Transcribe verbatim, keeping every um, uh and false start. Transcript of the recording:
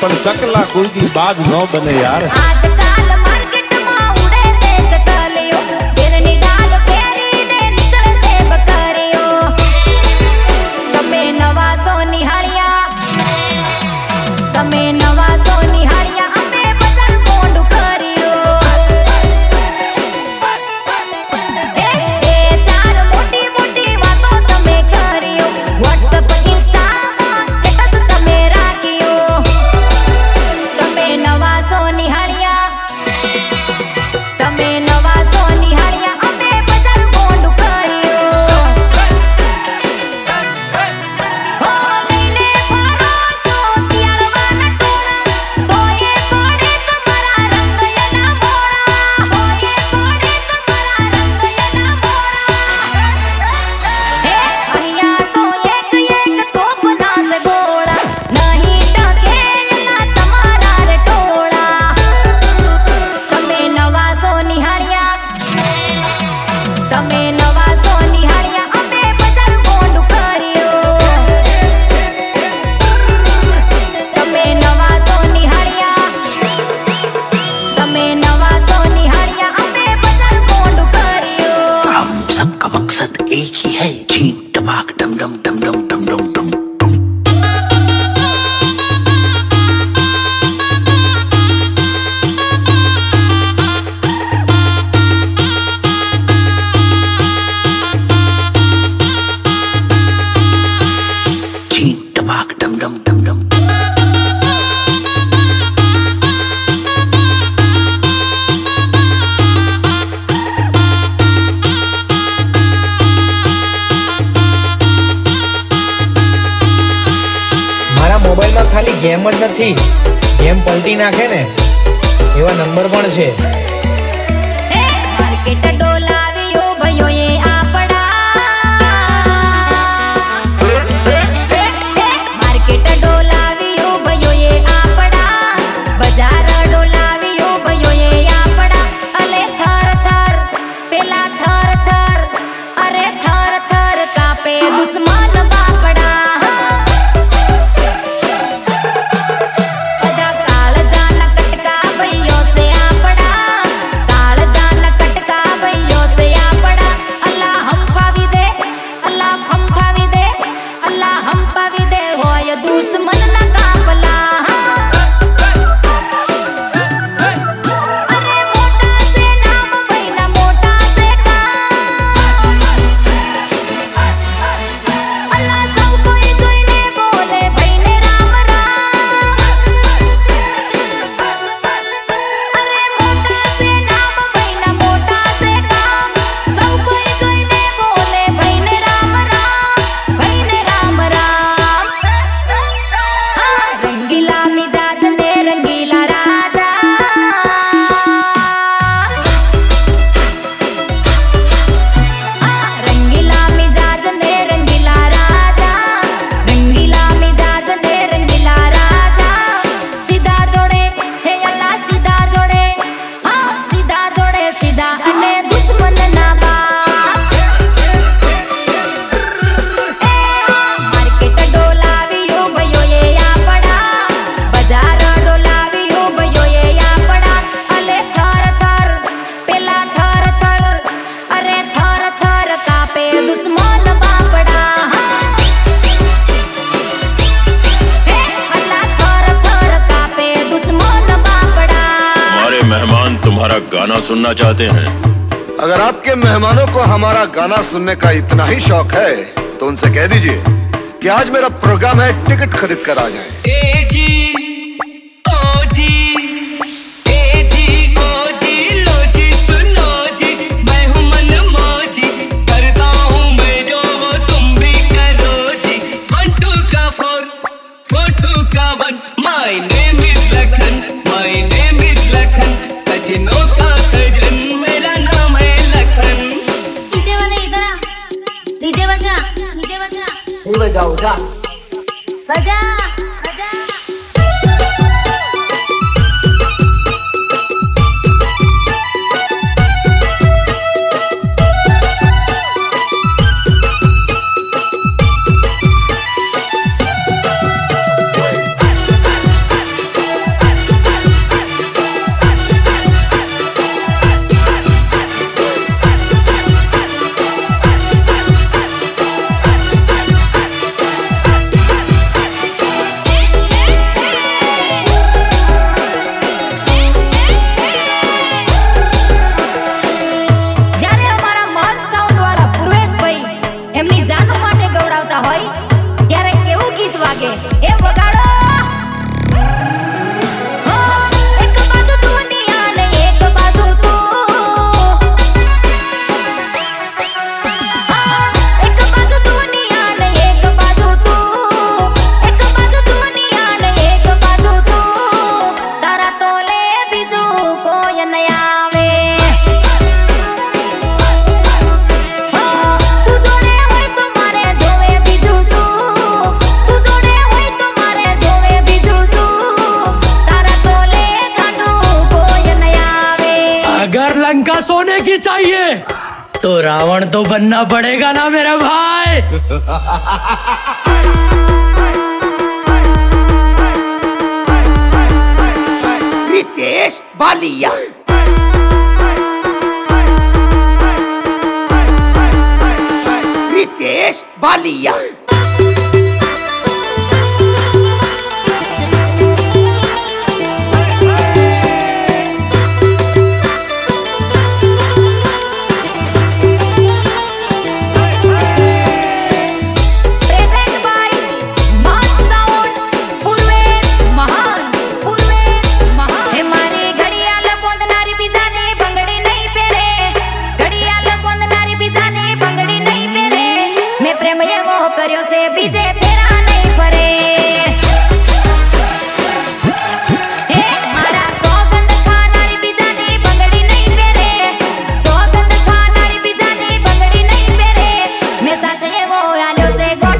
पर चकला कोई दी बात न बने यार। आजकल मार्केट में उड़े से चकलियो, शेरनी डाल फेरी ने निकल से बकरियो। तमे नवा सो निहालिया, तमे नवा सो निहालिया, अमे बजार कोंड करियो। ए ए चार मोटी मोटी बातों तमे करियो, व्हाट्सएप इंस्टा स्टेटस तमे राखियो। तमे नवा सो निहालिया, तमे नवा सो निहालिया, अमे बजार कोंड करियो। हो लईने फरो सो सियाळवाना टोळा, तोये पड़े तुम्हारा रंग एना मोळा, होये पड़े तुम्हारा रंग एना मोळा। हे अहिया तो एक एक तोपना से गोळा, नहीं टके एला तुम्हारा रे टोळा। तमे नवा सो निहालिया, तमे नवा सो निहालिया, अमे बजार कोंड करियो। तमे नवा सो निहालिया, तमे नवा सो निहालिया, अमे बजार कोंड करियो। हम सबका मकसद एक ही है, झीन टमाक डम डम डम डम डम डम डम। झीन टमाक डम डम डम डम। મારા મોબાઈલમાં ખાલી ગેમ જ નથી, ગેમ પલટી નાખે ને એવા નંબર પણ છે। हे मार्केट डोलावियो भयो ये आपड़ा, हे मार्केट डोलावियो भयो ये आपड़ा, बजार डोलावियो भयो ये आपड़ा। अले थर थर पेला थर थर, अरे थर थर कापे दुश्मन बापड़ा। બધા કાળ જાન કટકા ભઈયો से आपड़ा, काळ जान कटका भइयो से आपड़ा। अल्लाह हम फावी दे, अल्लाह हम फावी दे, अल्लाह हम फावी दे, होय दुश्मन ना काफला। अरे मोटा से नाम भईना मोटा से काम, अल्लाह सब कोई जोईने बोले भईने राम राम। अरे मोटा से नाम भईना मोटा से काम, सब कोई जोईने बोले भईने राम राम, भईने राम राम। हाँ, रंगीला मिजाज ने रंगीला राजा, हाँ, रंगीला मिजाज ने रंगीला राजा, रंगीला मिजाज ने रंगीला राजा। सीधा जोड़े हे अल्लाह सीधा जोड़े, हाँ सीधा जोड़े सीधा अने दुश्मन ना बाप। ए मार्केट डोलावियो भयो ये आपड़ा, बजार डोलावियो भयो ये आपड़ा। अले थर थर पेला थर थर, अरे थर थर कापे दुश्मन बापड़ा। हे अल्लाह थर थर कापे दुश्मन बापड़ा। हमारे मेहमान तुम्हारा गाना सुनना चाहते हैं। अगर आपके मेहमानों को हमारा गाना सुनने का इतना ही शौक है तो उनसे कह दीजिए कि आज मेरा प्रोग्राम है, टिकट खरीद कर आ जाएं। ए जी ओ जी, ए जी ओ जी, लो जी सुनो जी, मैं हूँ मनमौजी, करता हूँ मैं जो वो तुम भी करो जी। वन टू का फोर, फोर टू का one, my name is Lakhan, my name is Lakhan, सजनों का सजन मेरा नाम है लखन। डीजे वाले इधर आ, डीजे बजा, डीजे बजा, બજાવો જા। बजा बजा। બોલાવતા હોય ત્યારે કેવું ગીત વાગે એ વગાડો હો એક બાજુ દુનિયા ને એક બાજુ તું હા એક બાજુ દુનિયા ને એક બાજુ તું એક બાજુ દુનિયા ને એક બાજુ તું તારા તોલે બીજું કોઈ ન આવે अगर लंका सोने की चाहिए तो रावण तो बनना पड़ेगा ना मेरे भाई। रितेश बालिया रितेश बालिया કર્યો છે બીજે ફેરા નહીં ફરે હે મારા સોગંદ ખાનારી બીજાની બંગડી નહીં પહેરે સોગંદ ખાનારી બીજાની બંગડી નહીં પહેરે મેં સાચે એવો આલ્યો છે